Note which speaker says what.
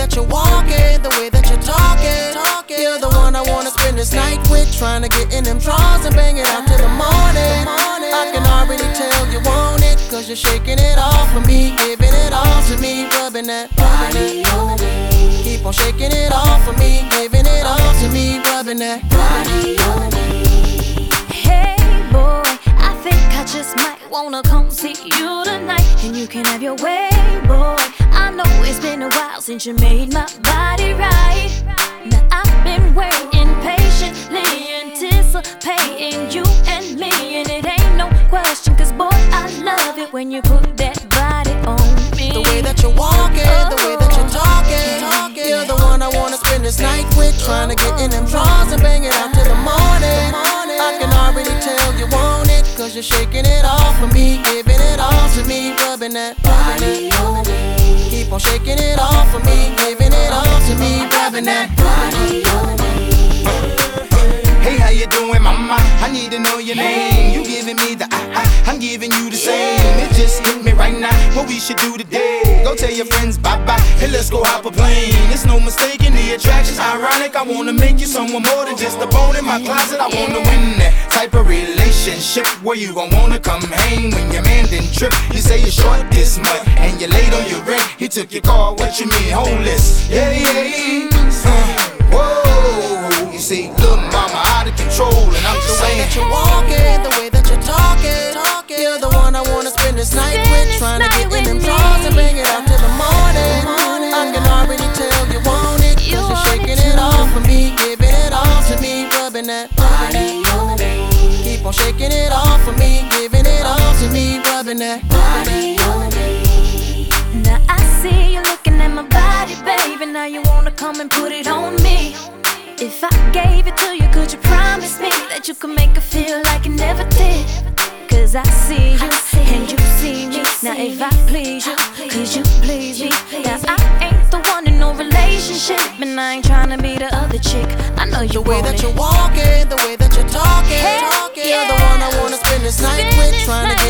Speaker 1: that you're walking, the way that you're talking. You're the one I wanna spend this night with, trying to get in them drawers and bang it out till the morning. I can already tell you want it, cause you're shaking it off for me, giving it all to me, rubbing that body on me. Keep on shaking it off for me, giving it all to me, rubbing that body on me.
Speaker 2: Hey boy, I think I just might wanna come see you tonight, and you can have your way, boy. I know it's been a while since you made my body right. Now I've been waiting patiently, anticipating you and me, and it ain't no question, cause boy, I love it when you put that body on me.
Speaker 1: The way that you're walking, the way that you're talking. You're the one I wanna spend this night with, trying to get in them drawers and bang it out till the morning. I can already tell you want it, cause you're shaking it off for me, giving it all to me, rubbing that body on me. Keep on shaking it off for me, giving it all to me, rubbing that body on me.
Speaker 3: Hey, how you doing, mama? I need to know your name. You giving me the I'm giving you the same. It just hit me right now, what we should do today. Go tell your friends bye-bye, hey, let's go hop a plane. It's no mistaking the attraction's ironic. I wanna make you someone more than just a bone in my closet. I wanna win that type of relationship where you gon' wanna come hang when your man didn't trip. You say you're short this month and you're late on your rent. He took your car, what you mean, homeless? Yeah, whoa, you see, little mama out of control, and I'm just saying.
Speaker 1: The way that you're walking, the way that you're talking. You're the one I wanna spend this night with, trying to get in them drawers and bring it out till the morning. I can already tell you want it, cause you're shaking it off for me, giving it all to me, rubbing that body on me. Keep on shaking it off for me, giving it all to me, rubbing that body on me.
Speaker 2: Now I see you looking at my body, baby. Now you wanna come and put it on me. If I gave it to you, could you promise me that you could make it feel like it never did? Cause I see you and you see me. Now if I please you, could you please me? Now I ain't the one in no relationship, and I ain't tryna be the other chick. I know you
Speaker 1: the way
Speaker 2: want
Speaker 1: that
Speaker 2: it.
Speaker 1: you're walking, the way that you're talking. You're the one I wanna spend this night with, trying to